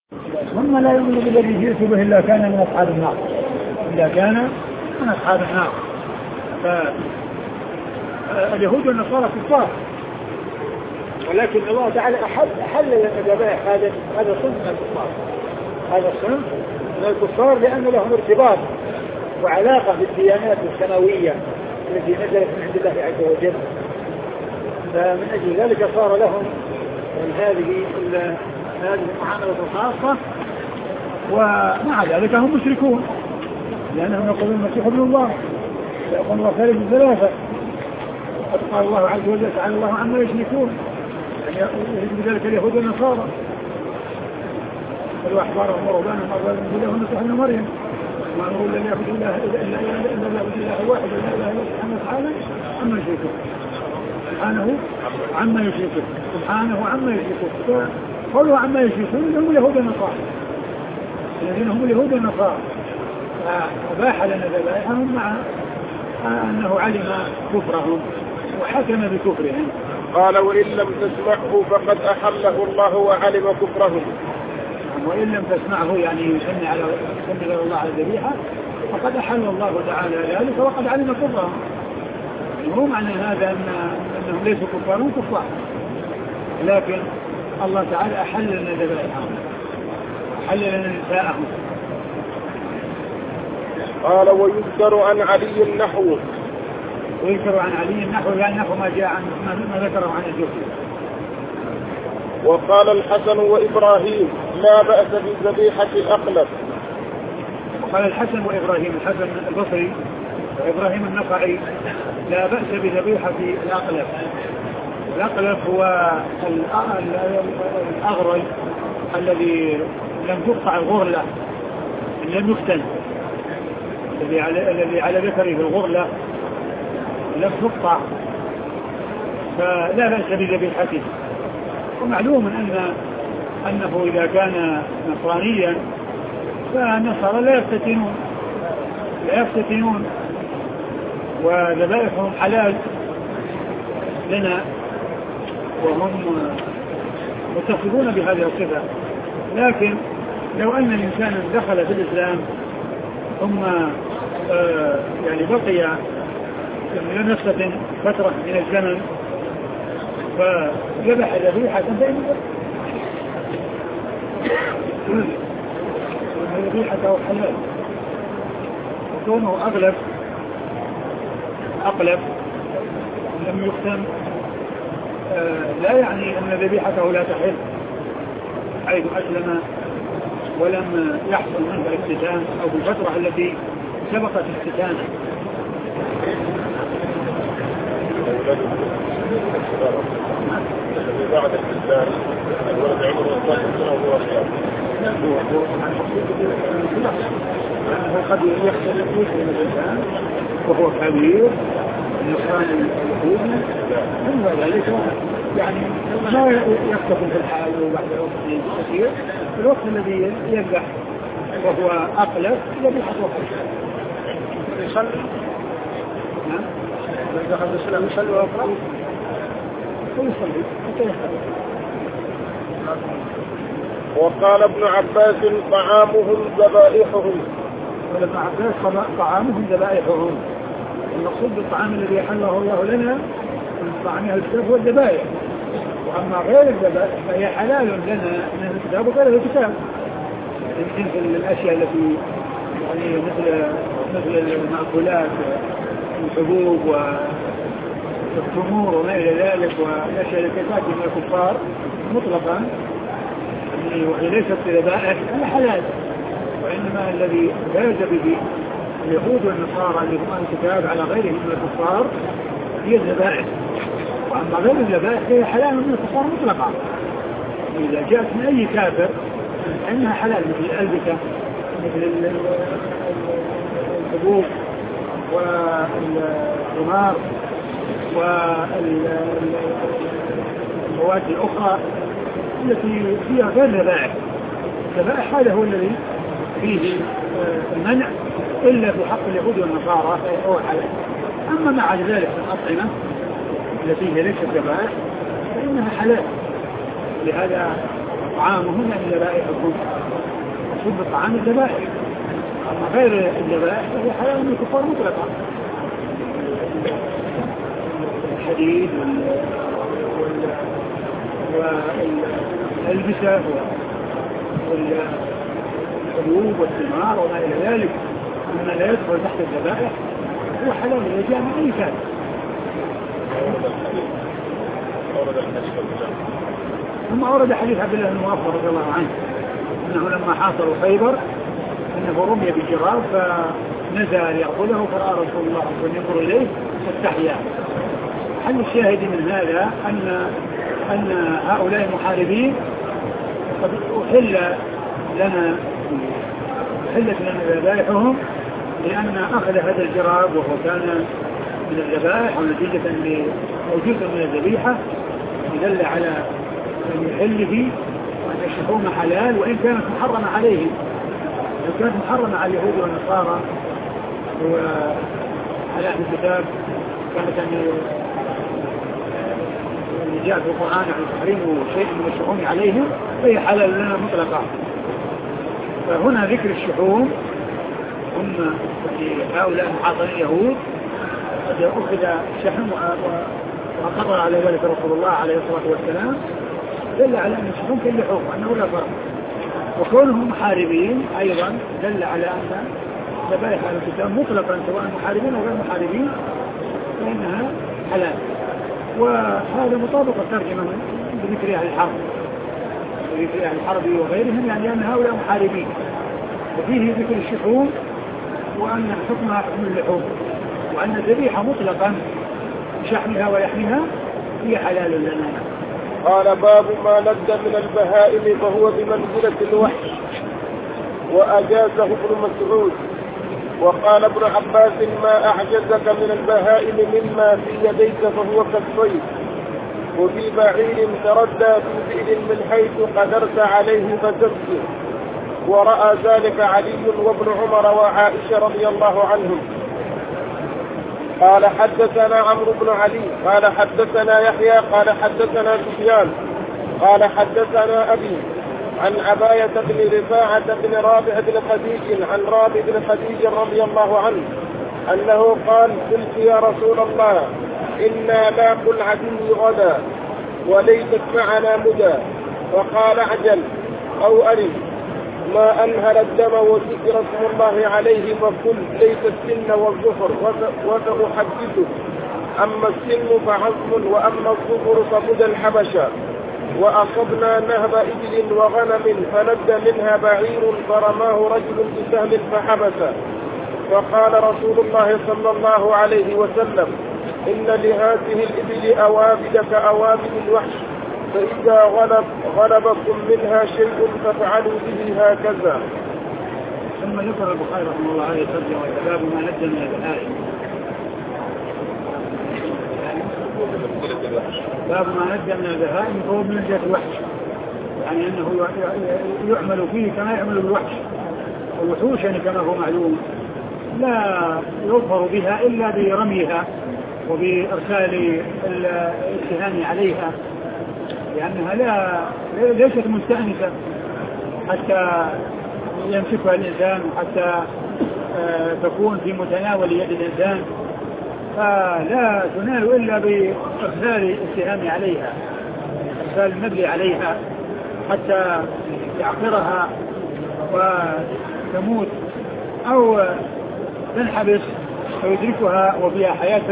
ثم لا يؤمن بالذي جئت به إلا كان من أصحاب النار، إلا كان من أصحاب النار. فاليهود والنصارى كفار، ولكن الله تعالى أحل لنا الذبائح. هذا صنف من الكفار، هذا صنف من الكفار لأن لهم ارتباط وعلاقة بالديانات السماوية التي نزلت من عند الله عز وجل، فمن أجل ذلك صار لهم هذه المعاملة الخاصة. ومع ذلك هم مشركون، لأنهم يقولون المسيح ابن الله، يقولون الله ثالث ثلاثة. قد قال الله عز وجل تعالى الله عما يشركون، يعني يجب ذلك اليهود والنصارى قالوا أحبارهم ورهبانهم أربابا من دون الله والمسيح ابن مريم ما نقول لن يعبد الله إلا إله واحد لا إله إلا سبحانه وتعالى عما يشركون، سبحانه عما يشركون، سبحانه عما يشركون. قولوا عما يشركون هم اليهود والنصارى، الذين هم اليهود والنصارى، فأباح لنا ذبائحهم مع أنه علم كفرهم وحكم بكفرهم. قال وإن لم تسمعه فقد أحله الله وعلم كفرهم. وإن لم تسمعه يعني يسمي على الله على الذبيحة فقد أحل الله تعالى ذلك وقد علم كفرهم. مو معنى هذا أنهم ليسوا كفارون كفار، لكن الله تعالى أحل لنا ذبائحهم، أحل لنا نساءهم. قال ويذكر عن علي النحو. ويذكر عن علي النحو يعني نحو ما جاء عن ما ذكره عن الزهري. وقال الحسن وإبراهيم لا بأس بذبيحة الأقلب. وقال الحسن وإبراهيم، الحسن البصري وإبراهيم النخعي لا بأس بذبيحة الأقلب. الأقلب هو الأغرج الذي لم تقطع الغرلة، لم يفتن، الذي على ذكره في الغرلة لم تقطع، فلا بأس بذبيحته. ومعلوم أنه إذا كان نصرانيا فالنصارى لا يفتتنون وذبائحهم حلال لنا وهم متفقون بهذه الصفة. لكن لو أن الإنسان دخل في الإسلام ثم يعني بقي لم يفتتن فترة من الزمن فذبح ذبيحة ذبيحته حلال، وكونه أقلب لم يختم لا يعني أن ذبيحته لا تحل، حيث أسلم ولم يحصل منه الاختتان أو بالفترة التي سبقت اختتانه. بعد الاختتان الولد عمره 12 سنة وهو صغير. لأنه قد يختلف من الإنسان وهو كبير النصراني اليهودي، ثم ذلك يعني ما يختلف في الحال وبعد وقت كثير في الوقت الذي يذبح وهو أقلب ذبيحة وحش يصلي. نعم دخل الإسلام يصلي ويقرأ ويصلي حتى يختلف. وقال ابن عباس طعامهم ذبائحهم. قال ابن عباس طعامهم ذبائحهم، المقصود بالطعام الذي أحله الله لنا من طعام الكتاب هو الذبائح، وأما غير الذبائح فهي حلال لنا من الكتاب وغير الكتاب، يمكن الأشياء التي يعني مثل المأكولات الحبوب والتمور وما إلى ذلك والأشياء التي تأتي من الكفار مطلقا وهي ليست ذبائح هي حلال، وإنما الذي فاز به اليهود والنصارى اللي هم الكتاب على غيرهم من الكفار هي الذبائح، وأما غير الذبائح هي حلال من الكفار مطلقا إذا جاءت من أي كافر فإنها حلال، مثل الألبسة مثل الحبوب والثمار والمواد الأخرى التي فيها غير ذبائح. الذبائح هذا هو الذي فيه المنع إلا في حق اليهود والنصارى فهو حلال. أما مع ذلك الأطعمة التي هي ليست ذبائح فإنها حلال. لهذا طعامهم يعني ذبائحهم، مقصود بالطعام الذبائح، أما غير الذبائح فهي حلال من الكفار مطلقا. الحديد والألبسة والحبوب والثمار وما إلى ذلك مما لا يدخل تحت الذبائح هو حلال للجامع أي كان. ثم أورد حديث عبد الله بن مغفر رضي الله عنه أنه لما حاصروا خيبر أنه رمي بالجراب فنزل يأخذه فرأى رسول الله صلى الله عليه وسلم ينظر إليه فاستحيا. حل الشاهد من هذا أن هؤلاء المحاربين قد أحلت لنا ذبائحهم لأن أخذ هذا الجراب وهو كان من الذبائح ونتيجة لوجود من الذبيحة يدل على أن يحل فيه وأن الشحوم حلال وإن كانت محرمة عليهم. لو كانت محرمة على اليهود والنصارى وعلى أهل الكتاب كانت أن جاء في القرآن عن تحريم شيء من الشحوم عليهم فهي حلال لنا مطلقا. فهنا ذكر الشحوم هم هؤلاء محاصرين اليهود قد أخذ شحم وقضى على ذلك رسول الله عليه الصلاة والسلام دل على أن الشحوم كاللحوم وأنه لا فرق. وكونهم محاربين أيضا دل على أن ذبائح أهل الكتاب مطلقا سواء محاربين أو غير محاربين فإنها حلال. وهذا مطابق الترجمة بذكر أهل الحرب بذكر أهل الحرب وغيرهم يعني أن هؤلاء محاربين وفيه ذكر الشحوم وأن حكمها حكم اللحوم وأن الذبيحة مطلقا شحمها ولحمها هي حلال لنا. قال باب ما ند من البهائم فهو بمنزلة الوحش وأجازه ابن مسعود. وقال ابن عباس ما أعجزك من البهائم مما في يديك فهو كالصيد وفي بعير تردى في بئر من حيث قدرت عليه فتبكي. ورأى ذلك علي وابن عمر وعائشة رضي الله عنهم. قال حدثنا عمرو بن علي قال حدثنا يحيى قال حدثنا سفيان قال حدثنا أبي عن عباية بن رفاعة بن رافع بن خديج عن رافع بن خديج رضي الله عنه أنه قال قلت يا رسول الله إنا لاقوا العدو غدا وليست معنا مدى فقال عجل أو أرد ما أنهل الدم وذكر اسم الله عليه فقل ليس السن والظفر وسأحدثه أما السن فعظم وأما الظفر فمدى الحبشة. وأصبنا نهب إبل وغنم فند منها بعير فرماه رجل بسهم فحبسه فقال رسول الله صلى الله عليه وسلم إن لهذه الإبل أوابد كأوابد الوحش فإذا غلبكم منها شيء فافعلوا به هكذا. ثم ذكر البخاري رحمه الله عليه وسلم باب ما ند من البهائم باب ما ند من البهائم فهو من جهة الوحش يعني أنه يعمل فيه كما يعمل بالوحش. والوحوش يعني كما هو معلوم لا يظهر بها إلا برميها وبإرسال الاتهام عليها لأنها ليست مستأنسة حتى يمسكها الإنسان وحتى تكون في متناول يد الإنسان فلا تنال إلا بإرسال الاتهام عليها إرسال النبل عليها حتى يعقرها وتموت أو تنحبس فيدركها وفيها حياة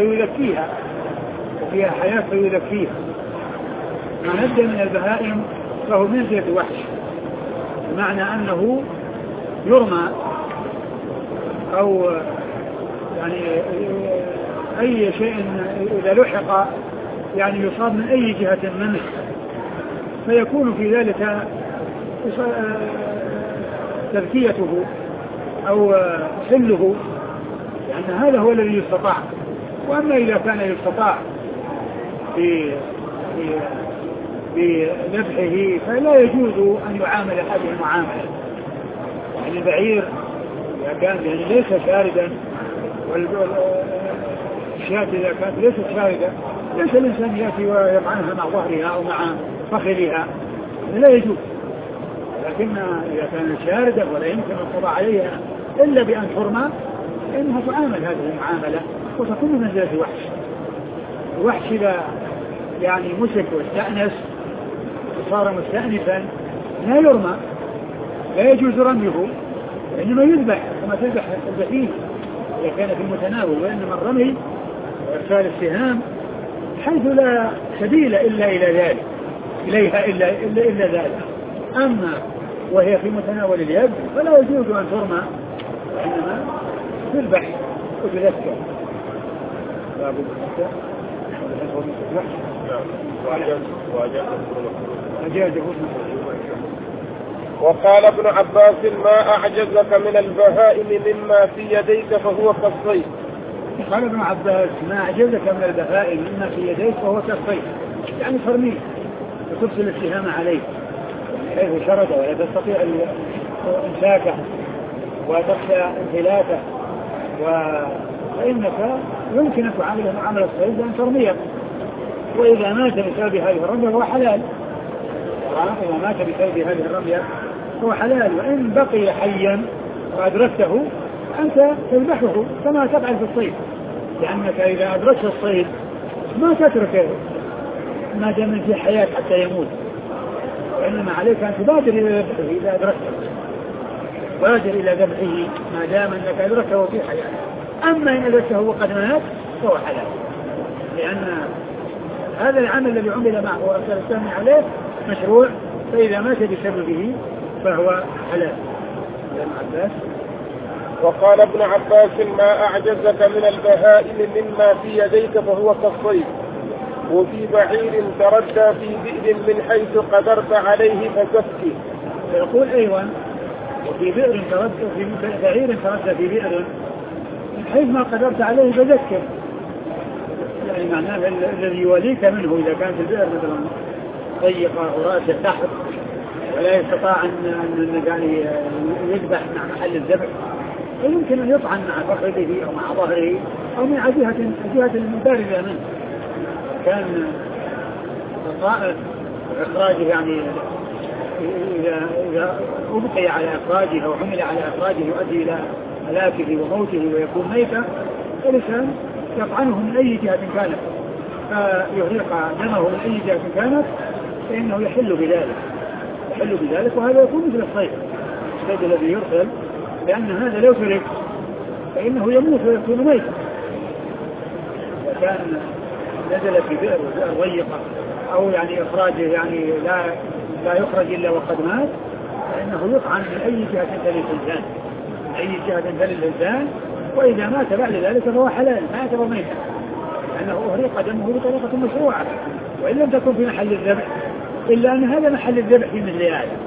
فيذكيها ما ند من البهائم فهو من جهة الوحش بمعنى أنه يرمى أو يعني أي شيء إذا لحق يعني يصاب من أي جهة منه فيكون في ذلك تذكيته أو حله لأن هذا هو الذي يستطاع. وأما إذا كان يستطاع بذبحه فلا يجوز أن يعامل هذه المعاملة. يعني البعير إذا كان يعني ليس شاردا والشاة إذا كانت ليست شاردة ليس الإنسان يأتي ويطعنها مع ظهرها أو مع فخذها لا يجوز لكن إذا كانت شاردة ولا يمكن القضاء عليها إلا بأن ترمى فإنها تعامل هذه المعاملة وتكون من منزلة وحش. الوحش إذا يعني مسك واستأنس وصار مستأنسا لا يرمى، لا يجوز رميه، وإنما يذبح كما تذبح البهيم إذا كان في المتناول. وإنما الرمي وإرسال السهام حيث لا سبيل إلا إلى ذلك إليها إلا ذلك. أما وهي في متناول اليد فلا يجوز أن ترمى، وإنما تذبح وتذكر. وقال ابن عباس ما أعجزك من البهائم مما في يديك فهو كالصيد. قال ابن عباس ما أعجزك من البهائم مما في يديك فهو كالصيد، يعني ترميه وترسل السهام عليه حيث شرد ولا تستطيع إمساكه وتخشى انفلاته، فإنك يمكن أن تعامله معاملة الصيد بأن ترميه، وإذا مات بسبب هذه الرمية هو حلال. إذا مات بسبب هذه الرمية هو حلال. وإن بقي حيا وأدركته أنت تذبحه كما تفعل في الصيد، لأنك إذا أدركت الصيد ما تتركه ما دام في حياة حتى يموت، وإنما عليك أن تبادر إلى ذبحه إذا أدركته، بادر إلى ذبحه ما دام أنك أدركته في حياة. أما إن أدركته وقد مات فهو حلال، لأن هذا العمل الذي عمل معه وأرسل السهم عليه مشروع، فإذا مات بسببه فهو حلال. وقال ابن عباس ما أعجزك من البهائم مما في يديك فهو كالصيد. وفي بعير تردى في بئر من حيث قدرت عليه فزكه. فيقول أيضا وفي بئر تردى في بعير تردى في بئر من حيث ما قدرت عليه فزكه، يعني معناه الذي يوليك منه إذا كانت البئر مثلا ضيقة وراسه تحت ولا يستطاع أن يعني يذبح مع محل الذبح، ويمكن أن يطعن مع فخذه أو مع ظهره أو من جهة باردة منه، كان الطائر إخراجه يعني إذا أبقي على إخراجه أو حمل على إخراجه يؤدي إلى هلاكه وموته ويكون ميتا، فالإنسان يطعنه من أي جهة كانت فيهرق دمه من أي جهة كانت فإنه يحل بذلك، وهذا يكون مثل الصيد الذي يرسل، لأن هذا لو ترك فإنه يموت ويكون ميتا. وكان نزل في بئر ضيقة أو يعني إخراجه يعني لا يخرج إلا وقد مات، فإنه يطعن من أي جهة تلي الإنسان، وإذا مات بعد ذلك فهو حلال ما يعتبر ميتا، لأنه أهرق دمه بطريقة مشروعة، وإن لم تكن في محل الذبح، إلا أن هذا محل الذبح في مثل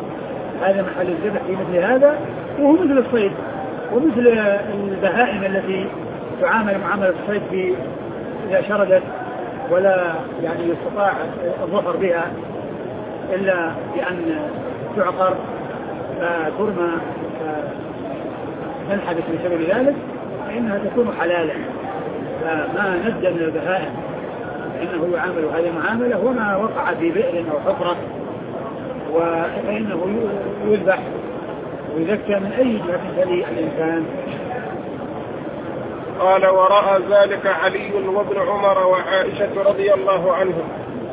هذا، وهو مثل الصيد ومثل البهائم التي تعامل معاملة الصيد إذا شردت ولا يعني يستطاع الظفر بها إلا بأن تعقر فترمى تنحبس بسبب ذلك، فإنها تكون حلالا. فما ندى من البهائم فإنه يعامل هذه المعاملة، وما وقع في بئر أو حفرة فإنه يذبح ويذكى من أي جهة تلي الإنسان. قال ورأى ذلك علي وابن عمر وعائشة رضي الله عنهم.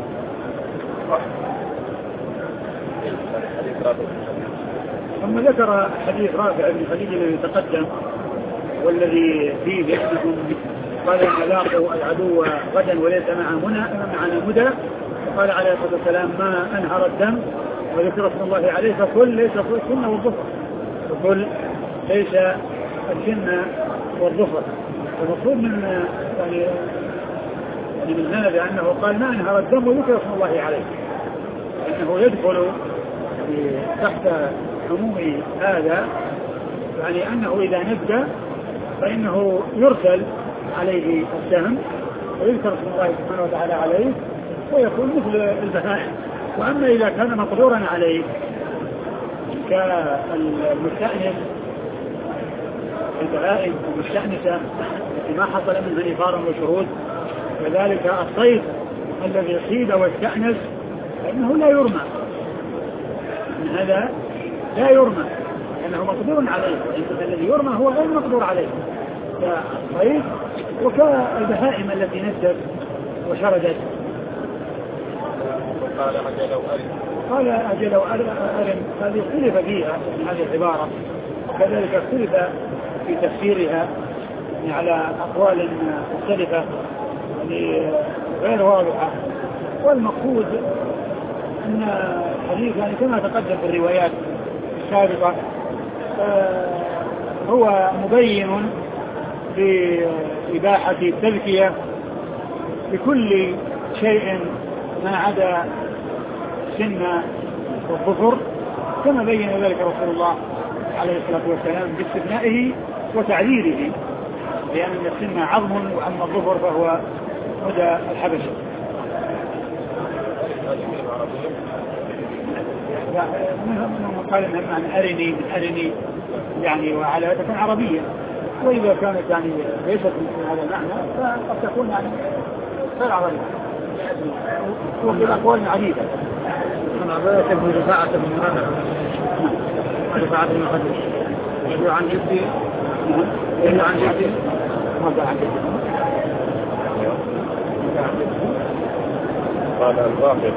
ثم ذكر حديث رافع بن خديج الذي تقدم والذي فيه بأنهم قال إن لاقوا العدو غدا وليس معنا مدى، وقال عليه الصلاة والسلام ما أنهر الدم وذكر اسم الله عليه فكل ليس السن والظفر، فكل ليس السن والظفر. المقصود من من هذا أنه قال ما أنهر الدم وذكر اسم الله عليه، أنه يدخل تحت عموم هذا، يعني أنه إذا ندى فإنه يرسل عليه السهم ويذكر اسم الله سبحانه وتعالى عليه ويكون مثل البهائم. وأما إذا كان مقدورا عليه كالمستأنس البهائم المستأنسة التي ما حصل منها نفار وشهود، وذلك الصيد الذي صيد واستأنس فإنه لا يرمى من هذا، لا يرمى لأنه مقدور عليه، الذي يرمى هو غير مقدور عليه كالصيد وكالبهائم التي ندت وشردت. قال أجل وأرم هذه اختلف فيها من هذه العبارة، وكذلك اختلف في تفسيرها على أقوال مختلفة يعني غير واضحة. والمقصود أن الحديث يعني كما تقدم في الروايات السابقة هو مبين بإباحة التذكية بكل شيء ما عدا سن والظفر، كما بين ذلك رسول الله عليه الصلاة والسلام باستثنائه وتعذيره، لأن السن عظم وأما الظفر فهو مدى الحبشة. من قال إنها من أرني يعني وعلى تكون عربية، وإذا كانت يعني ليست من هذا المعنى فقد تكون يعني غير عربية وفي أقوال عديدة. من عباية ابن رفاعة بن رافع رفاعة بن خديج يدعو عن جدي يدعو عن جدي ماذا عن جدي قال الرافع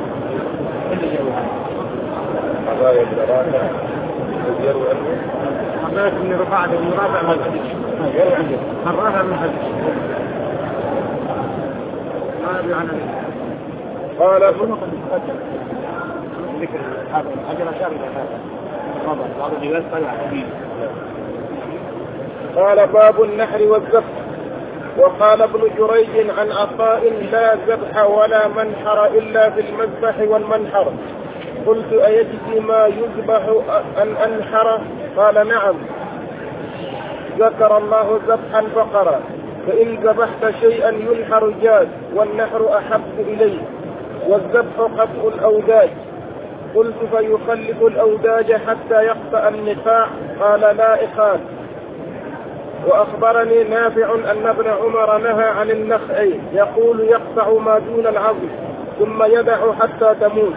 عباية بن رافع يروي عنه عباية بن رفاعة بن رافع من خديج يروي عن جدي الرافع بن خديج قال عن قال ذكر هذا الحجر شارك هذا بعض الروايات قال باب النحر والذبح. وقال ابن جريج عن عطاء لا ذبح ولا منحر إلا في المذبح والمنحر. قلت أيجزي ما يذبح أن أنحر؟ قال نعم. ذكر الله ذبح البقرة فإن ذبحت شيئا ينحر جاز والنحر أحب إليه والذبح قطع الأوداج. قلت فيخلف الأوداج حتى يقطع النخاع؟ قال لا إخال. وأخبرني نافع أن ابن عمر نهى عن النخع يقول يقطع ما دون العظم ثم يدع حتى تموت.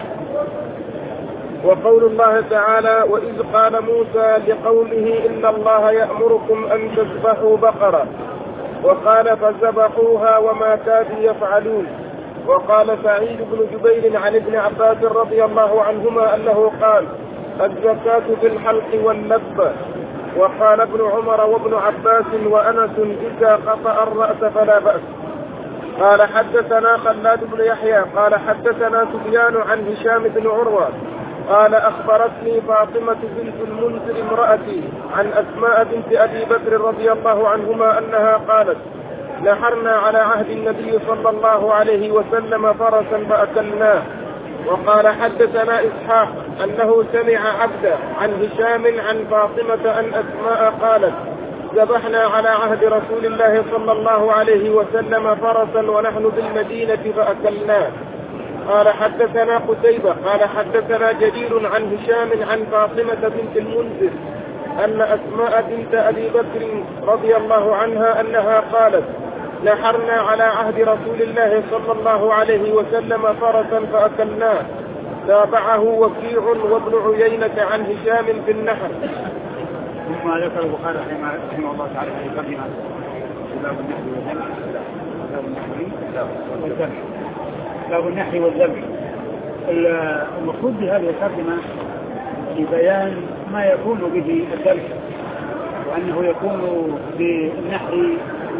وقول الله تعالى وإذ قال موسى لقومه إن الله يأمركم أن تذبحوا بقرة وقال فذبحوها وما كادوا يفعلون. وقال سعيد بن جبير عن ابن عباس رضي الله عنهما أنه قال الزكاة في الحلق واللبة. وقال ابن عمر وابن عباس وأنس إذا قطع الرأس فلا بأس. قال حدثنا خلاد بن يحيى قال حدثنا سفيان عن هشام بن عروة قال أخبرتني فاطمة بنت المنذر امرأتي عن أسماء بنت أبي بكر رضي الله عنهما أنها قالت نحرنا على عهد النبي صلى الله عليه وسلم فرسا فأكلناه. وقال حدثنا إسحاق أنه سمع عبدا عن هشام عن فاطمة أن أسماء قالت ذبحنا على عهد رسول الله صلى الله عليه وسلم فرسا ونحن بالمدينة فأكلناه. قال حدثنا قتيبة قال حدثنا جرير عن هشام عن فاطمة بنت المنذر أن أسماء بنت أبي بكر رضي الله عنها أنها قالت نحرنا على عهد رسول الله صلى الله عليه وسلم فرسا فأكلناه. تابعه وكيع وابن عيينة عن هشام في النحر. ثم ذكر البخاري رحمه الله تعالى في مقدمة باب النحر والذبح. المقصود بهذه الترجمة لبيان ما يكون به الذبح وأنه يكون بالنحر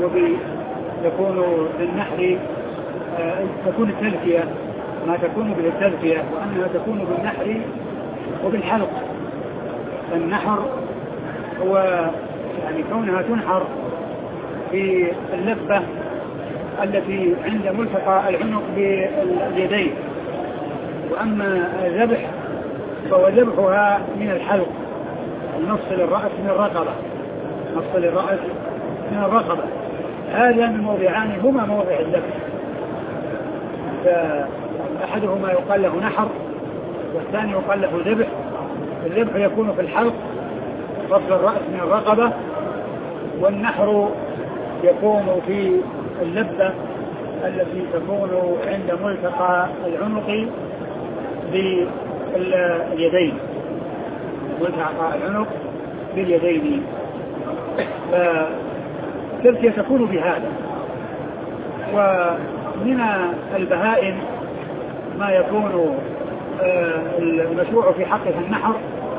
يكون بالنحر تكون التذكية ما تكون به التذكية وأنها تكون بالنحر وبالحلق. النحر هو يعني كونها تنحر في اللبة التي عند ملتقى العنق باليدين. وأما الذبح فهو ذبحها من الحلق نفصل الرأس من الرقبة نفصل الرأس من الرقبة. هذا من موضعان هما موضع الذبح فأحدهما يقال له نحر والثاني يقال له ذبح. الذبح يكون في الحلق فصل الرأس من الرقبة والنحر يكون في اللبة التي تكون عند ملتقى العنق باليدين. ملتقى العنق باليدين. فالتزكية تكون بهذا. ومن البهائم ما يكون المشروع في حقه النحر،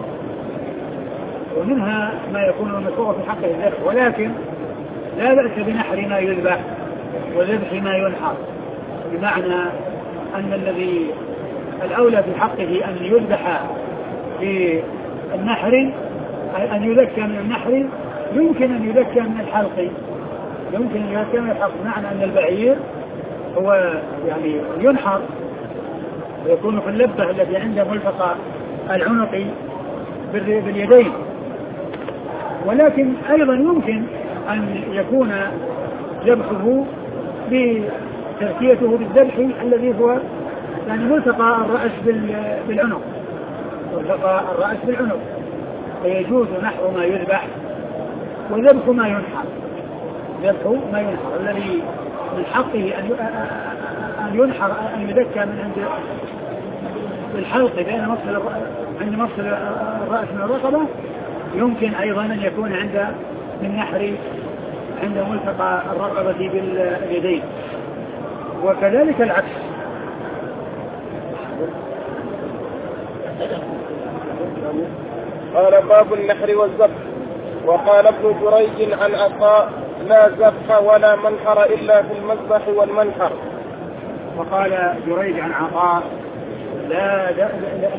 ومنها ما يكون المشروع في حقه الذبح، ولكن لا بأس بنحر ما يذبح وذبح ما ينحر، بمعنى أن الذي الأولى في حقه أن يذبح في النحر، أن يذكى من النحر، يمكن أن يذكى من الحلق، يمكن أن يذكى من الحلق، معنى أن البعير هو يعني ينحر ويكون في اللبة التي عند ملتقى العنق باليدين، ولكن أيضا يمكن أن يكون ذبحه بتركيته بالذبح الذي هو يعني ملتقى الرأس بالعنق، ملتقى الرأس بالعنق، فيجوز نحر ما يذبح وذبح ما ينحر، ذبح ما ينحر الذي من حقه أن ينحر، أن يذكى من عند الحلق بين عند مفصل الرأس من الرقبة، يمكن أيضا أن يكون عند من نحر عند ملتقى الرقبة باليدين، وكذلك العكس. قال باب النحر والذبح. وقال ابن جريج عن عطاء لا ذبح ولا منحر إلا في المذبح والمنحر. وقال جريج عن عطاء لا ذبح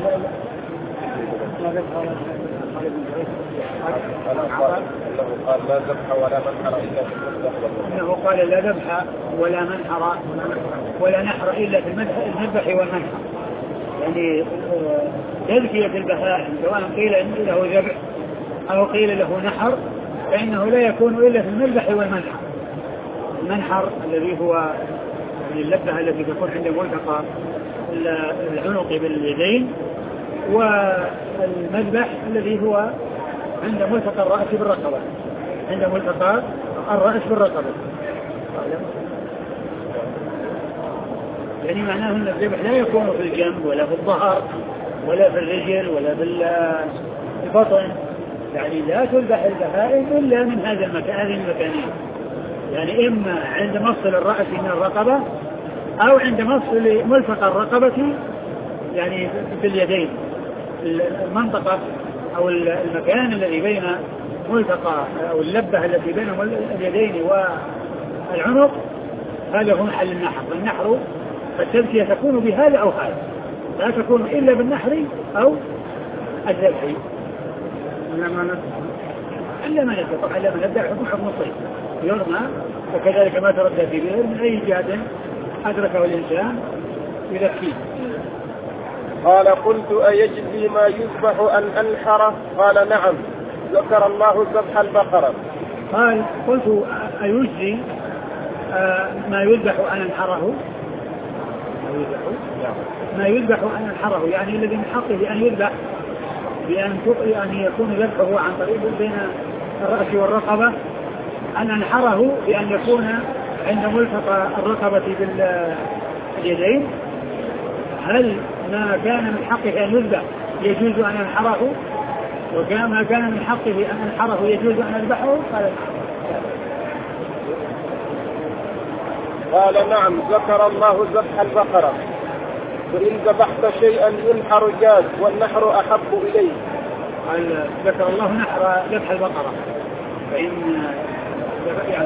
قال لا ذبح ولا منحر إلا في المذبح والمنحر. إنه قال لا ذبح ولا منحر ولا نحر إلا في المذبح والمنحر، يعني تذكية البهائم سواء قيل له ذبح أو قيل له نحر فإنه لا يكون إلا في المذبح والمنحر. المنحر الذي هو اللبة التي تكون عند ملتقى العنق باليدين، والمذبح الذي هو عند ملتقى الرأس بالرقبة، عند ملتقى الرأس بالرقبة. يعني معناه أن الذبح لا يكون في الجنب ولا في الظهر ولا في الرجل ولا في البطن، يعني لا تذبح البهائم إلا من هذه المكانين، يعني إما عند مفصل الرأس من الرقبة أو عند مفصل ملتقى الرقبة يعني في اليدين، المنطقة أو المكان الذي بين ملتقى أو اللبة التي بين اليدين والعنق، هذا هو محل النحر. والنحر فالتذكية تكون بهذا أو هذا، لا تكون إلا بالنحر أو الذبح، إلا ما نستطيع، إلا ما نبدأ حكم الصيد يرمى، وكذلك ما تردى في بئر من أي جهة أدركه الإنسان يذكيه. قال قلت أيجزي ما يذبح أن أنحره؟ قال نعم، ذكر الله ذبح البقرة. قال قلت أيجزي ما يذبح أن أنحره؟ ما يذبح أن أنحره يعني الذي من حقه أن يذبح بأن يكون ذبحه عن طريق بين الرأس والرقبة، أن أنحره بأن يكون عند ملتقى الرقبة باليدين. هل ما كان من حقه أن يذبح يجوز أن أنحره، وما كان من حقه أن أنحره يجوز أن أذبحه؟ قال نعم، ذكر الله ذبح البقرة، فإن ذبحت شيئا ينحر جاز والنحر أحب إليه. قال ذكر الله نحر ذبح البقرة، فإن يعني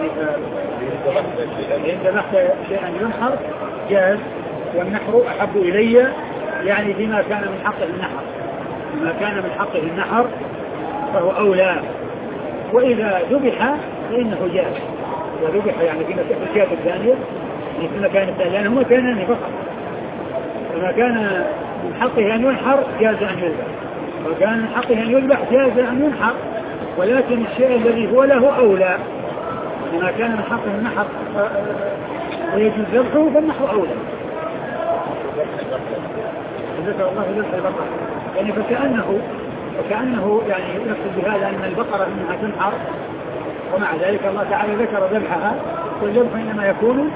إن ذبحت شيئا ينحر جاز والنحر أحب إلي، يعني فيما كان من حقه النحر، فيما كان من حقه النحر فهو أولى، وإذا ذبح فإنه جاز. وذبح يعني في الشيء الثانية في المكان الثاني، لأنه مكانان فقط، فما كان من حقه أن ينحر جاز أن يذبح، وكان من حقه أن يذبح جاز أن ينحر، ولكن الشيء الذي هو له أولى، ما كان من حقه النحر ويجوز ذبحه فالنحر أولى. ذكر الله ذبح البقرة، يعني فكأنه يعني يقصد بهذا أن البقرة إنها تنحر، ومع ذلك الله تعالى ذكر ذبحها، والذبح إنما يكون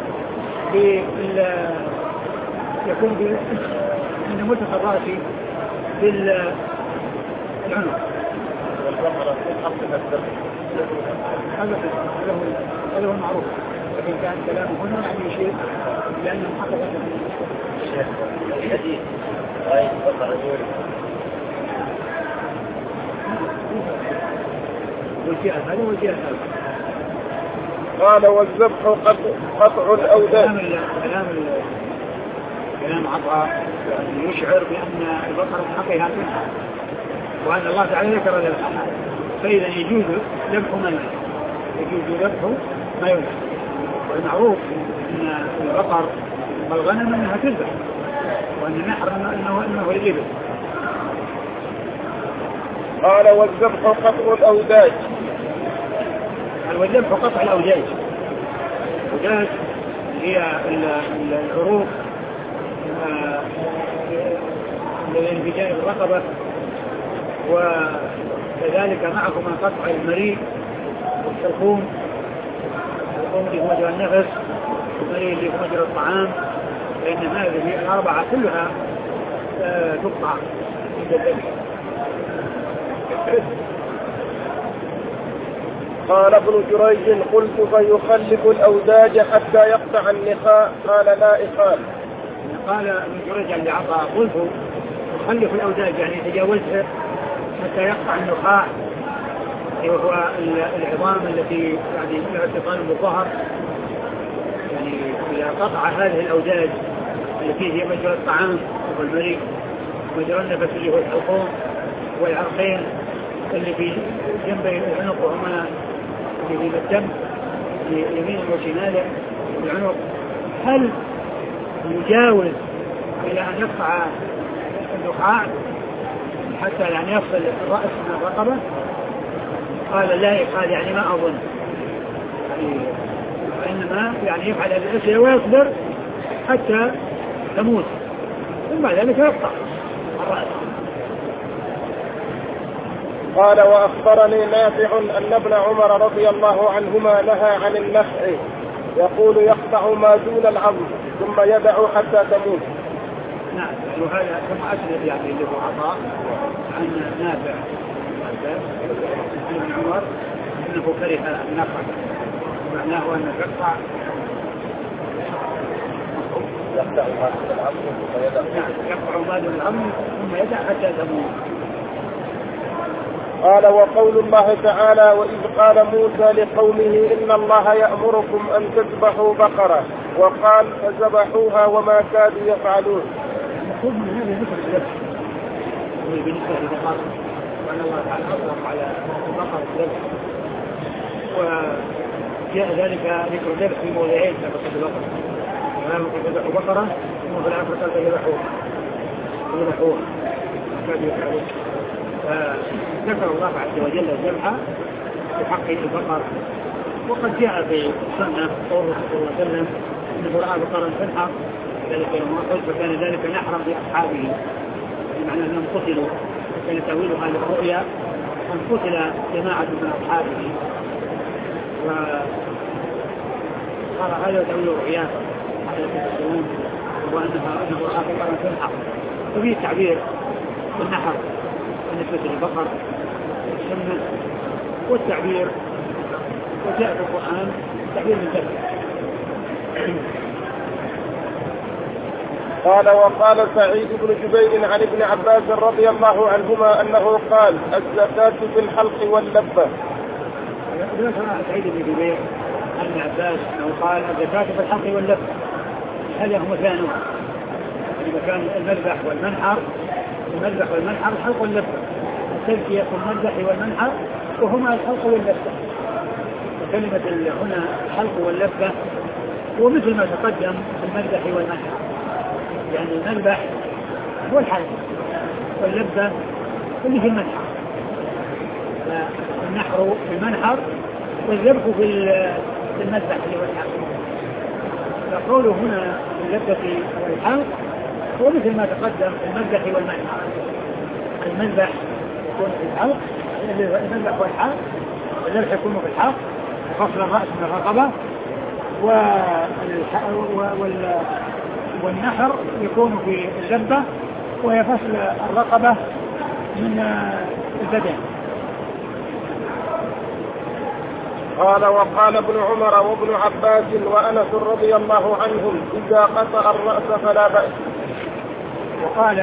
عند ملتقى الرأس العنق. والبقرة تنحق الذبح. هذا هو المعروف. لكن كان كلامه هنا يعني يشير لأنه حقق الشيخ الحديث رأيت بقرة يوري والجهة هذا والجهة هذا. قال والذبح قطع الأوداج. كلام عطاء يشعر بأن البقرة حقها تنحق وأن الله تعالى ذكر ذبحها، فإذا يجوز ذبح ما ينحق، يجوز ذبح ما ينحق. والمعروف أن البقر والغنم أنها تذبح، وأن النحر أنه الإبل. قال والذبح قطع الأوداج. والذبح قطع الأوداج. الأوداج هي العروق التي جاء الرقبة، وكذلك معهما قطع المريء والسرقوم. السرقوم اللي هو مجرى النفس، المريء اللي هو مجرى الطعام، لأن هذه الأربعة كلها تقطع عند الذبح. قال ابن جريج قلت فيخلف الأوداج حتى يقطع النخاء؟ قال لا إخال. قال ابن جريج اللي عطى قلت يخلف الأوداج يعني يتجاوزها حتى يقطع النخاع، وهو العظام التي يعني لها اتصال بالظهر. يعني إذا قطع هذه الأوداج التي هي مجرى الطعام والمريء، مجرى النفس اللي هو الحلقوم والعرقين اللي في جنبي العنق وهما اللي في الدم يمين وشماله العنق، هل يجاوز إلى أن يقطع النخاع حتى يعني يفصل الرأس من الرقبة؟ قال لا يقال يعني ما أظن، وإنما يعني يفعل هذه الأشياء ويصبر حتى تموت ثم بعد ذلك يقطع الرأس. قال وأخبرني نافع أن ابن عمر رضي الله عنهما نهى عن النخع، يقول يقطع ما دون العظم ثم يدع حتى تموت. نعم، وهذا ثم أسند يعني اللي هو عطاء عن نافع عن ابن عمر أنه كره النخع، معناه أنه يقطع ما دون العظم ثم يدع حتى تموت. قال وقول الله تعالى وإذ قال موسى لقومه إن الله يأمركم أن تذبحوا بقرة، وقال فذبحوها وما كادوا يفعلون. المفروض من هذا ذكر الذبح بالنسبة للبقرة، وأن الله تعالى أطلق على البقرة الذبح، وجاء ذلك ذكر الذبح في موضعين في قصة البقرة، ولا ممكن تذبحوا بقرة ثم في الآخر قال فذبحوها كادوا يفعلون. فذكر الله عز وجل الذبح في حق البقر. وقد جاء في السنة قوله صلى الله عليه وسلم انه رأى بقرا تنحر ذلك يوم أحد فكان ذلك نحرا بأصحابه، بمعنى أنهم قتلوا، كان تأويل هذه الرؤيا أن قتل جماعة من أصحابه، وقال هذا تأويل رؤيا على التفسيرون وأنه رأى بقرا تنحر. ففيه تعبير بالنحر بالنسبة للبقر والسنة، والتعبير وجاء في القرآن تعبير بالذبح. قال وقال سعيد بن جبير عن ابن عباس رضي الله عنهما أنه قال الزكاة في الحلق واللبة. ذكر سعيد بن جبير عن ابن عباس أنه قال الزكاة في الحلق واللبة. هذا هو ثاني إذا كان المذبح والمنحر، المذبح والمنحر الحلق واللبة، التزكية في المذبح والمنحر وهما الحلق واللبة. وكلمة هنا الحلق واللبة هو مثل ما تقدم في المذبح والمنحر، يعني المذبح هو الحلق واللبة اللي في المنحر، فالنحر في المنحر والذبح في المذبح اللي هو الحلق. فقوله هنا اللبة والحلق هو مثل ما تقدم في المذبح والمنحر. المذبح يكون في الحلق، المذبح والحلق، والذبح يكون في الحلق فصل الرأس من الرقبة، والنحر يكون في اللبة وهي فصل الرقبة من البدن. قال وقال ابن عمر وابن عباس وأنس رضي الله عنهم إذا قطع الرأس فلا بأس. وقال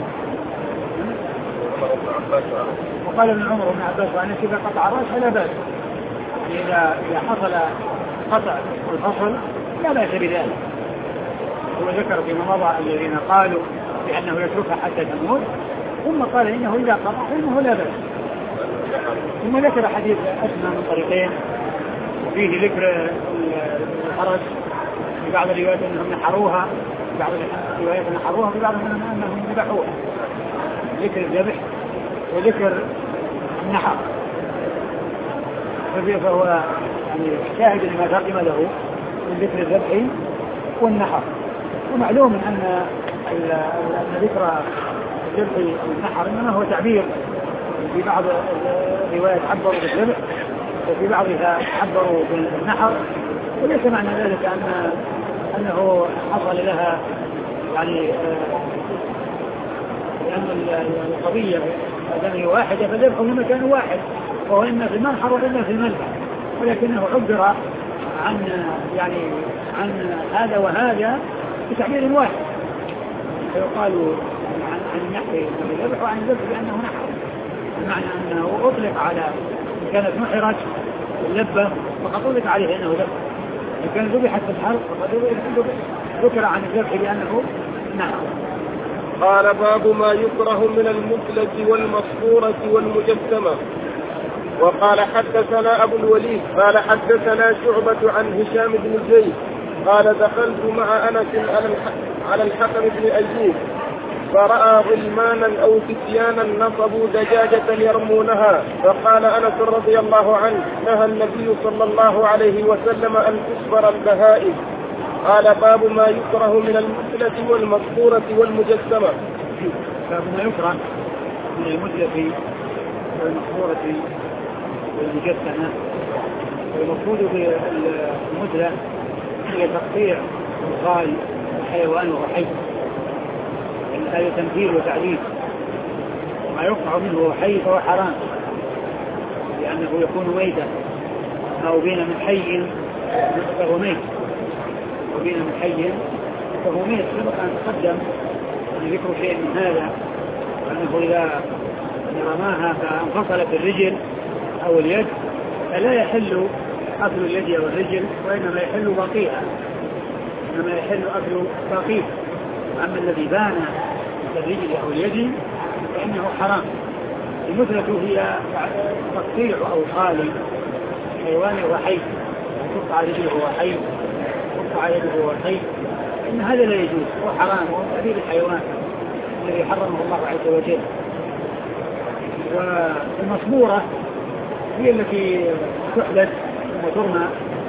ابن عمر وابن عباس وأنس إذا قطع الرأس فلا بأس، يعني إذا حصل قطع الفصل لا بأس بذلك. هو ذكر فيما مضى الذين قالوا بأنه يتركها حتى تموت، ثم قال إنه إذا قطع فإنه لا بأس. ثم ذكر حديث أسمى من طريقين وفيه ذكر الحرج، في بعض الروايات أنهم نحروها، في بعض الروايات نحروها، في بعض أنهم ذبحوها، ذكر الذبح وذكر النحر. فهو يعني شاهد لما ترجم له من ذكر الذبح والنحر. ومعلوم أن ذكر الذبح والنحر إنما هو تعبير، في بعض الروايات عبروا بالذبح وفي بعضها عبروا بالنحر، وليس معنى ذلك أنه حصل لها يعني لأن القضية هذه واحدة فذبحوا في مكان واحد، وهو إما في المنحر وإما في المذبح، ولكنه عبر عن هذا وهذا بتعبير واحد، فيقال عن النحر أنه ذبح وعن الذبح بأنه نحر، بمعنى أنه أطلق على إن كانت نحرت اللبة فقد أطلق عليه أنه ذبح، إن كان ذبحت في الحرق فقد ذكر عن الذبح بأنه نحر. قال باب ما يكره من المثلة والمصفورة والمجسمة. وقال حدثنا أبو الوليد قال حدثنا شعبة عن هشام بن زيد قال دخلت مع أنس على الحكم بن أيوب فرأى غلمانا أو فتيانا نصبوا دجاجة يرمونها، فقال أنس رضي الله عنه نهى النبي صلى الله عليه وسلم أن تصبر البهائم. قال باب ما يكره من المثلة والمصفورة والمجسمة. باب ما يكره من المثلة والمصفورة والمجسمة. والمقصود بالمثلة هي تقطيع الخال الحيوان وحي، هذا تمثيل وتعليل، وما يقطع منه حي فهو حرام لأنه يكون ميتا، أو بين من حي فهو ميت، وبين من حي فهو ميت. سبق أن تقدم ذكر شيء من هذا، أنه إذا رماها فانفصلت الرجل أو اليد فلا يحل أكل اليد أو الرجل، وإنما يحل باقيها، إنما يحل أكل باقيها. أما الذي بان الرجل أو اليد فإنه حرام. المثلة هي تقطيع أو خال حيوان وحي، تقطع رجله وحي، تقطع يده وحي، إن هذا لا يجوز، هو حرام، وهو تعذيب الحيوان الذي حرمه الله عز وجل. والمصبورة هي التي تحدث وترمى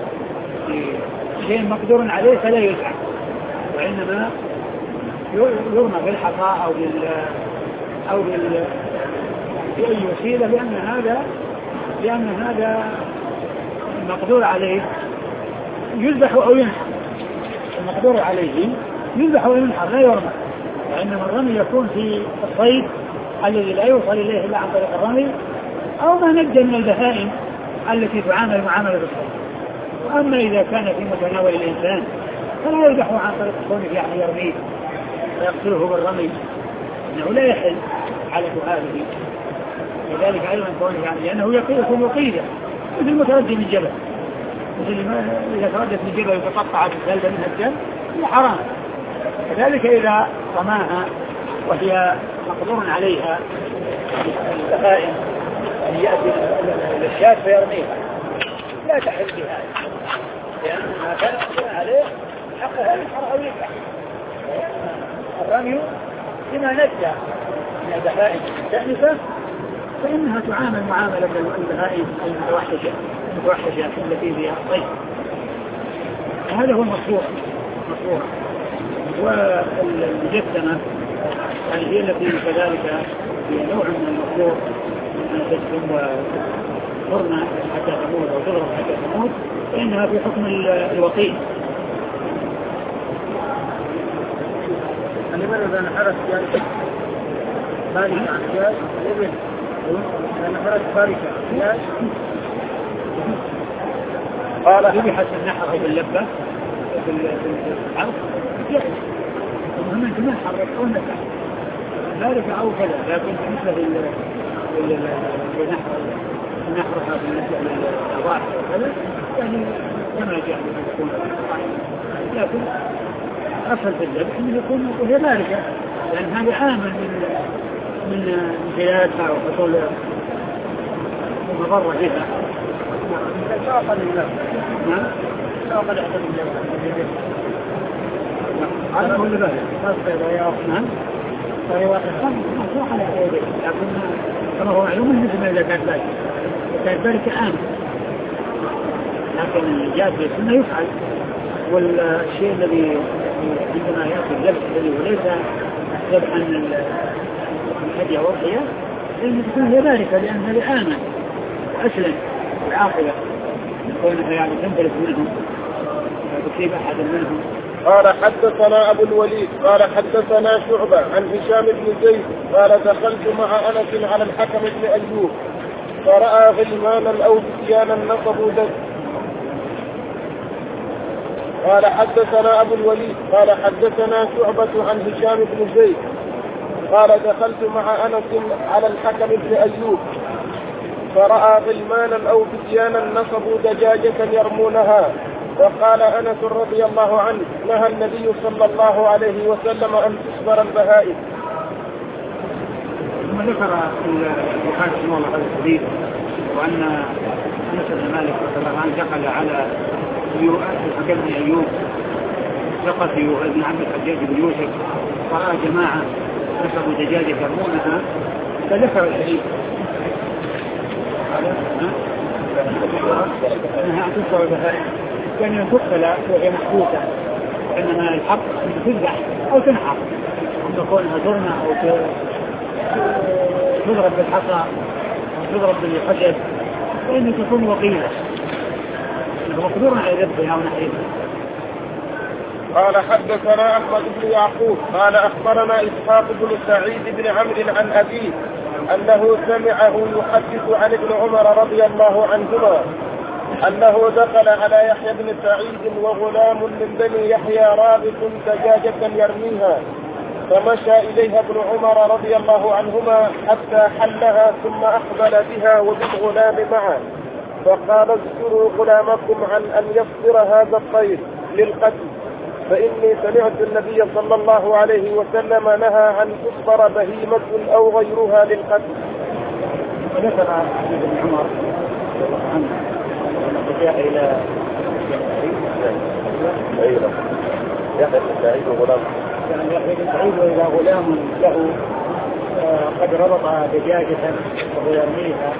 شيء مقدور عليه فلا يزعم، وإنما يرمى بالحصى أو بأي وسيلة، لأن هذا المقدور عليه يذبح أو ينحر. المقدور عليه يذبح أو ينحر لا يرمى، وإنما الرمي يكون في الصيد الذي لا يوصل إليه إلا عن طريق الرمي، أو ما نجى من البهائم التي تعامل معاملة الصيد. وأما إذا كان في متناول الإنسان فلا يذبح عن طريق الصيد، يعني يرميه ويقتله بالرمي، إنه لا يحل حالة هذه. لذلك أيضا كونه يعني لأنه يكون وقيدا مثل المتردي من جبل، مثل إذا تردت من جبل وتقطعت الثلبة منها الدم هي حرام. كذلك إذا رماها وهي مقدور عليها البهائم أن يأتي للشاة فيرميها لا تحل بها، لأنها كان مقدور عليه حقها ينحر أو يذبح. الرمي بما نجى من البهائم المستأنسة فإنها تعامل معاملة البهائم المتوحشة التي فيها الصيد. هذا هو المصروع. والمجسمة هي التي كذلك هي نوع من المصروع، أن تجسم وترمى حتى تموت أو تضرب حتى تموت، فإنها في حكم الوقيد. لماذا نحرس يعني هذه عن جاز الإبن أنا خرجت فاركة قال ذبحت النحر باللبة في الحرب المهم أنت ما حرقتونك فاركة أو كذا، لكن بالنسبة نحرها بالنسبة للأضاحي وكذا يعني كما جاء يكون، لكن أفضل في الذبح أن يكون وهي باركة، لأن هذا آمن من انفلاتها وحصول مضرة بها. لا أقل الله، لا أقل أحد الله على كل ذلك تصير يا أخنا صار واحد مفتوح على يديه، لكن كما هو معلوم مثل إذا كانت ذلك وكانت ذلك آمن، لكن الجاد بالسنة يفعل. والشيء الذي عندما يأتي الذبح الذي وليس ذبحا الهدية والضحية لأن تكون هي باركة، لأنها لآمن وأسلم والعاقبة كونها يعني تنبلغ منهم تصيب أحد منهم. قال حدثنا أبو الوليد قال حدثنا شعبة عن هشام بن زيد قال دخلت مع أنس على الحكم بن أيوب فرأى غلمانا أو فتيانا نصبوا دج. قال حدثنا أبو الوليد قال حدثنا شعبة عن هشام بن زيد قال دخلت مع أنس على الحكم بن أيوب فرأى غلمانا أو فتيانا نصبوا دجاجة يرمونها، وقال أنس رضي الله عنه نهى النبي صلى الله عليه وسلم أن تصبر البهائم. ثم ذكر البخاري رحمه الله هذا الحديث، وأن أنس بن مالك رضي الله عنه دخل على الحكم بن أيوب ثقفي ابن عم الحجاج بن يوسف، فرأى جماعة نصبوا دجاجة يرمونها فذكر الحديث أنها أن تصبر البهائم، كان تقتل وهي محبوسة، إنما الحق أن تذبح أو تنحر، أن تكونها ترمى أو تضرب بالحصى أو تضرب بالخشب، فإنه تكون وقيلة مقدور على ذبحها أو نحرها. قال حدثنا أحمد بن يعقوب قال أخبرنا إسحاق بن سعيد بن عمرو عن أبيه أنه سمعه يحدث عن ابن عمر رضي الله عنهما أنه دخل على يحيى بن سعيد وغلام من بني يحيى رابط دجاجة يرميها، فمشى إليها ابن عمر رضي الله عنهما حتى حلها ثم أقبل بها وبالغلام معه، فقال اذكروا غلامكم عن أن يصبر هذا الطير للقتل، فإني سمعت النبي صلى الله عليه وسلم نهى أن تصبر بهيمة أو غيرها للقتل. وذكر ابن عمر جاء إلى يحيى بن سعيد وغلام يحيى بن سعيد وإلى غلام له قد ربط دجاجة وهو يرميها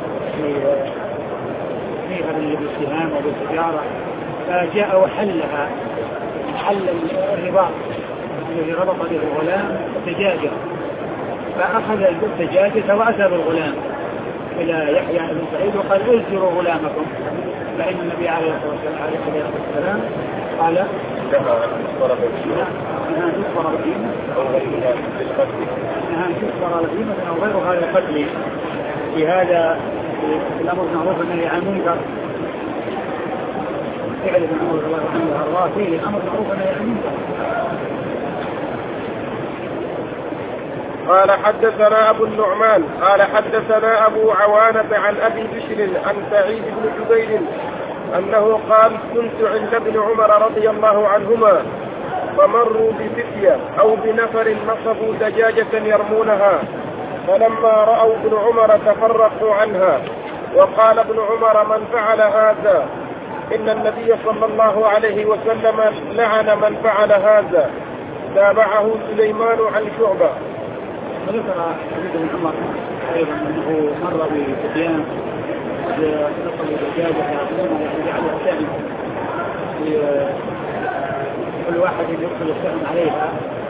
بالسهام وبالحجارة، فجاء وحلها حل الرباط الذي ربط به الغلام الدجاجة، فأخذ الدجاجة وأتى بالغلام إلى يحيى بن سعيد وقال اذكروا غلامكم، فإن النبي عليه الصلاة والسلام قال نهى أن تصبر بهيمة أو غيرها للقتل. في هذا الأمر معروف والنهي عن المنكر، فعل ابن عمر رضي الله عنه وارضاه فيه الأمر معروف والنهي عن المنكر. قال حدثنا أبو النعمان قال حدثنا أبو عوانة عن أبي بشر عن سعيد بن جبير أنه قال كنت عند ابن عمر رضي الله عنهما فمروا بفتية أو بنفر نصبوا دجاجة يرمونها، فلما رأوا ابن عمر تفرقوا عنها، وقال ابن عمر من فعل هذا إن النبي صلى الله عليه وسلم لعن من فعل هذا. تابعه سليمان عن شعبة. وذكر حديث ابن عمر أيضا أنه مر بفتيان نصبوا دجاجة يرمونها يجعلها سهم، كل واحد يدخل السهم عليها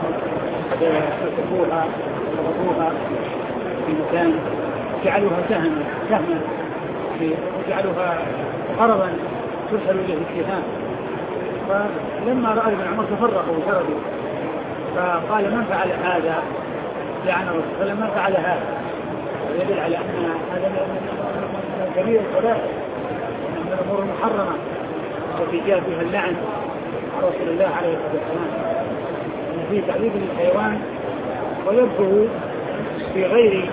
يصفوها ويضبطوها في مكان، جعلوها سهما وجعلوها قرضا ترسل إليه السهام. فلما رأى ابن عمر تفرقوا وشردوا، فقال من فعل هذا؟ لعن الرسول صلى الله عليه وسلم من فعل هذا؟ يدل على أن هذا من كبير الكبائر من الأمور المحرمة التي جاء فيها اللعن على رسول الله عليه الصلاة والسلام، أن فيه تعذيب للحيوان ويبدو في غير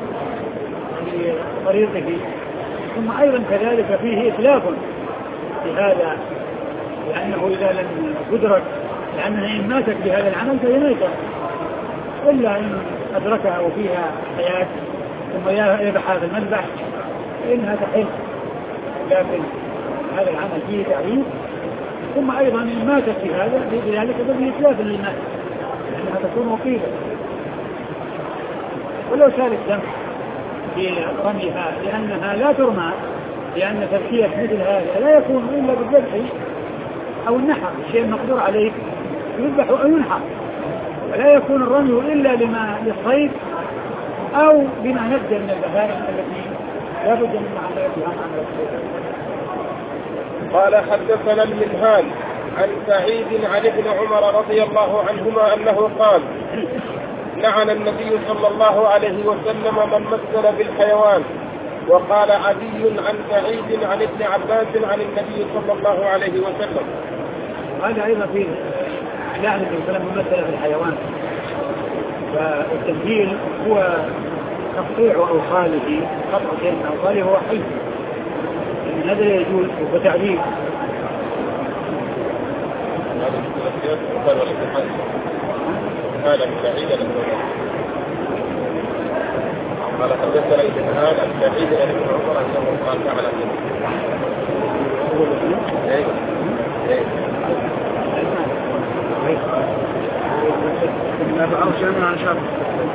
طريقه، ثم أيضا كذلك فيه إتلاف بهذا، لأنه إذا لم يدرك، لأنها إن ماتت بهذا العمل فهي ميتة، إلا إن أدركها وفيها حياة ثم يذبحها في المذبح فإنها تحل، لكن هذا العمل فيه تعريف، ثم أيضا إن ماتت في هذا بذلك فيه إتلاف للمال لأنها تكون وقيلة. ولو سال الدم في رميها لأنها لا ترمى، لأن تذكية مثل هذا لا يكون إلا بالذبح أو النحر، الشيء المقدور عليه يذبح أو ينحر، ولا يكون الرمي إلا للصيد أو بما نبدأ من البهائم التي لا بد من معاملتها معاملة الصيد. قال حدثنا المنهال عن سعيد عن ابن عمر رضي الله عنهما أنه قال لعن النبي صلى الله عليه وسلم من مثل بالحيوان. وقال عدي عن سعيد عن ابن عباس عن النبي صلى الله عليه وسلم. هذا أيضا في لعن النبي صلى الله عليه وسلم مثل بالحيوان، فالتمثيل هو تقطيع أوصاله، قطع شيء من أوصاله هو حي، هذا لا يجوز وتعذيب. هذا من سعيد قال حدثنا المنهال عن سعيد عن ابن عمر أنه قال فعل لا بعض شيء من عن شر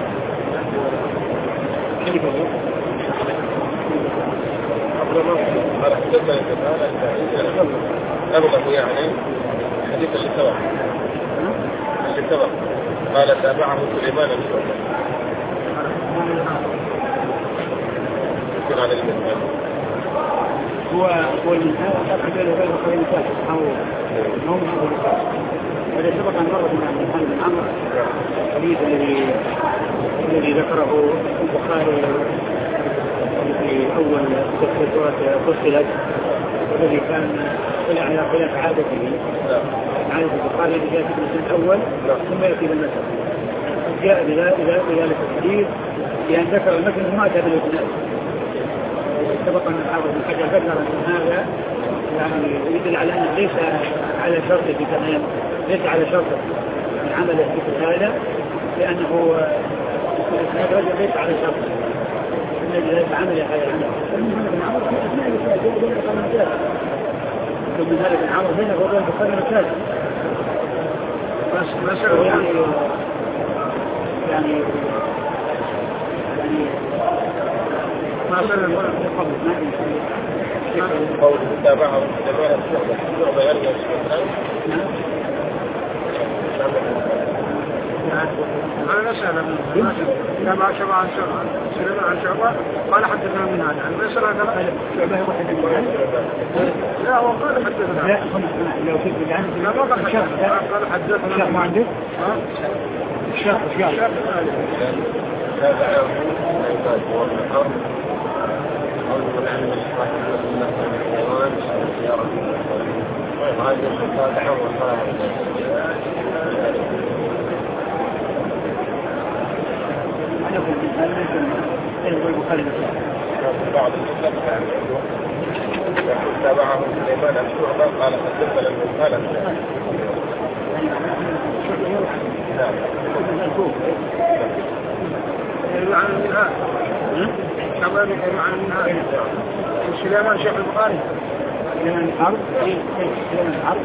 قال حدثنا المنهال عن سعيد أبغض يعني حديث اللي سبق قال تابعه سليمان الشعبي عن المنهال هو المنهال أخذ له غير خير مساحة أو نوم أو مساحة. هذا سبق أن مرة من المنهال بن عمرو الحديث الذي ذكره البخاري في أول سورة فصلت، والذي كان على خلاف عادته، عادة البخاري الذي جاء في السنة الأول ثم يأتي بالمثل، جاء بذلك الحديث لأن ذكر المثل ما أتى بالإسناد. سبق أن الحافظ بن حجر ذكر أن هذا يعني يدل على أنه ليس على شرطه في تمام، ليس على شرطه من عمله في هذا، لأنه الإسناد رجل ليس على شرطه من عمل هذا العمل. من عمر في أثناء الإسناد ثم ذلك العمر بينه وبين البخاري مساجد، بس يعني ما صار قبل ما قول تابعه سليمان الشعبي يرجع الشيخ أنا نسأل كما شبع عن سليمان عن شعبة قال حدثنا من هذا عن ميسر هذا شعبة واحد من لا هو قال حدثنا لا لو كنت عنه لا ما قال حدثنا الشيخ ما عندك الشيخ تابعه تابعه سليمان الشعبة قال حدثنا المنهال سليمان شيخ البخاري سليمان الحرب.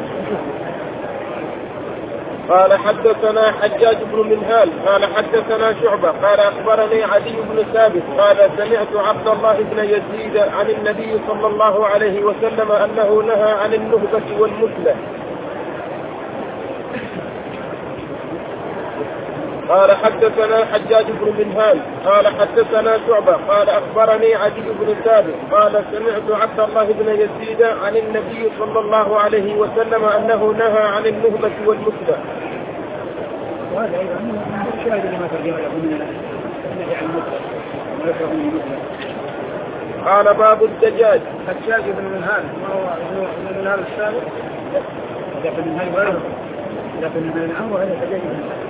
قال حدثنا حجاج بن منهال قال حدثنا شعبة قال أخبرني عدي بن ثابت قال سمعت عبد الله بن يزيد عن النبي صلى الله عليه وسلم أنه نهى عن النهبة والمثلة. قال حدثنا حجاج بن منهال قال حدثنا شعبة قال أخبرني عدي بن ثابت قال سمعت عبد الله بن يزيد عن النبي صلى الله عليه وسلم أنه نهى عن النهبة والمثلة. وهذا أيضا من الشاهد لما ترجمه من النهي عن المثلة ويكره منه مثله. قال باب الدجاج. الدجاج ابن منهال ابن منهال السابق لكن منهال غيره لكن من الأول هذا دجاج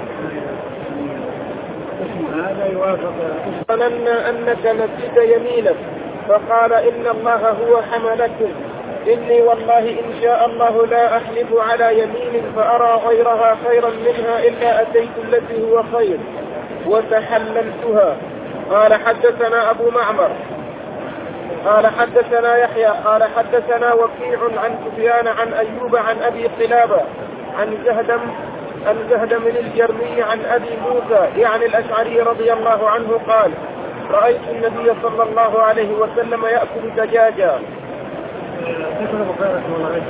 اسم هذا يوافق. ظننا أنك نسيت يمينك فقال إن الله هو حملكم إني والله إن شاء الله لا أحلف على يمين فأرى غيرها خيرا منها إلا أتيت التي هو خير وتحللتها. قال حدثنا أبو معمر قال حدثنا يحيى قال حدثنا وكيع عن سفيان عن أيوب عن أبي قلابة عن زهدم الجرمي عن أبي موسى يعني الأشعري رضي الله عنه قال رأيت النبي صلى الله عليه وسلم يأكل دجاجا. ذكر البخاري رحمه الله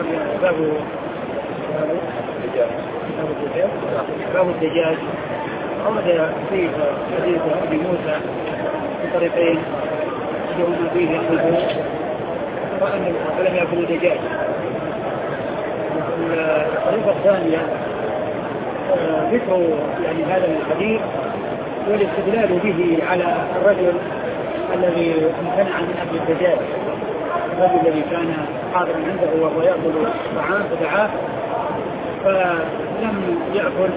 باب الدجاج. ورد فيه حديث أبي موسى بطريقين يوم فيه يأكل وأن لم يأكل الدجاج. الطريقة الثانية ذكر يعني هذا الحديث والاستدلال به على الرجل الذي امتنع من أكل الدجاج، الرجل الذي كان حاضرا عنده وهو يأكل طعام فدعاه فلم يأكل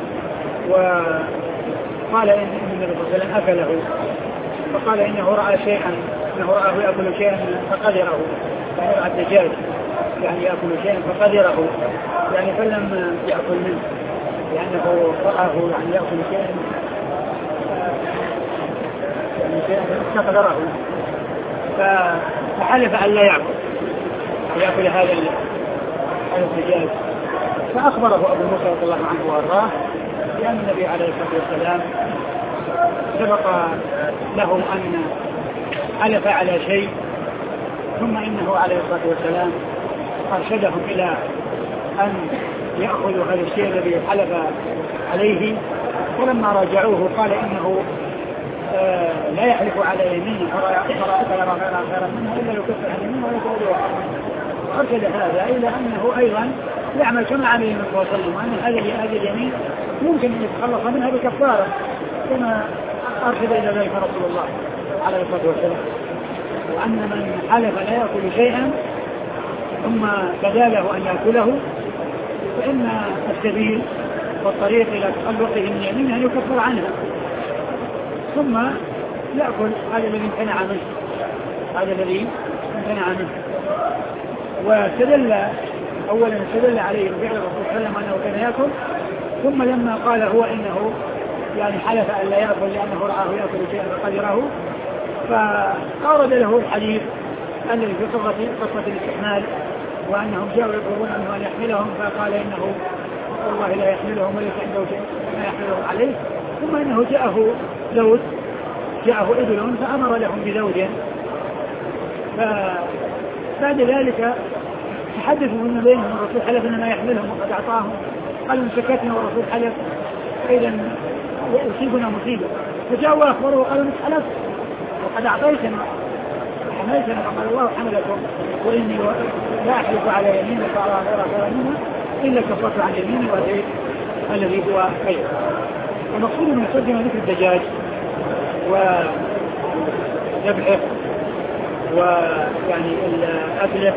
وقال إن النبي صلى الله عليه وسلم أكله فقال إنه رأى شيئا إنه رآه يأكل شيئا فقدره يعني رأى الدجاج يعني يأكل شيئا فقدره يعني فلم يأكل منه لأنه رآه يعني يأكل شيئا يعني شيئا فقدره فحلف أن لا يأكل هذا الدجاج. فأخبره أبو موسى رضي الله عنه وأرضاه لأن النبي عليه الصلاة والسلام سبق له أن حلف على شيء ثم إنه عليه الصلاة والسلام أرشدهم إلى أن يأخذوا هذا الشيء الذي حلف عليه ولما راجعوه قال إنه لا يحلف على يمينه فيرى خيرا منه إلا يكفر عن يمينه ويتوضأ. أرشد هذا إلى أنه أيضا يعمل كما عمل النبي صلى الله عليه وسلم وأن هذه اليمين يمكن أن يتخلص منها بكفارة كما أرشد إلى ذلك رسول الله عليه الصلاة والسلام. وأن من حلف لا يأكل شيئا ثم بدا له أن يأكله فإن السبيل والطريق إلى تخلصه من يمينه أن يكفر عنها ثم يأكل هذا الذي امتنع منه. واستدل أولا عليه بفعل الرسول صلى الله عليه وسلم أنه كان يأكل ثم لما قال هو إنه يعني حلف أن لا يأكل لأنه رآه يأكل شيئا فقدره فأورد له الحديث الذي في قصة الاستحمال وأنهم جاءوا يطلبون أنه أن يحملهم فقال إنه والله لا يحملهم وليس عنده شيء ما يحملهم عليه ثم إنه جاءه إبل فأمر لهم بزوج فبعد ذلك تحدثوا من بينهم الرسول حلف أننا يحملهم وقد أعطاهم قالوا سكتنا والرسول حلف فإذا يصيبنا مصيبة فجاءوا أخبروا وقالوا نتحلف وقد أعطيتنا حملتنا وقال الله حملكم وإني لا أحلف على يمين فأرى غير منها إلا كفرت عن يميني وأتيت الذي هو خير. المقصود من يقدم ذكر الدجاج وذبحه ويعني أكله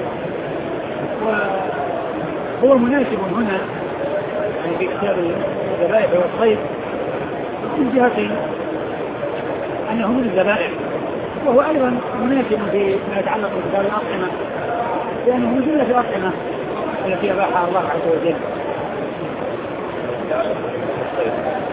وهو مناسب هنا يعني في كتاب الذبائح والصيد من جهتين أنه من الذبائح وهو أيضا مناسب فيما يتعلق بكتاب الأطعمة لأنه من جملة الأطعمة التي أباحها الله عز وجل.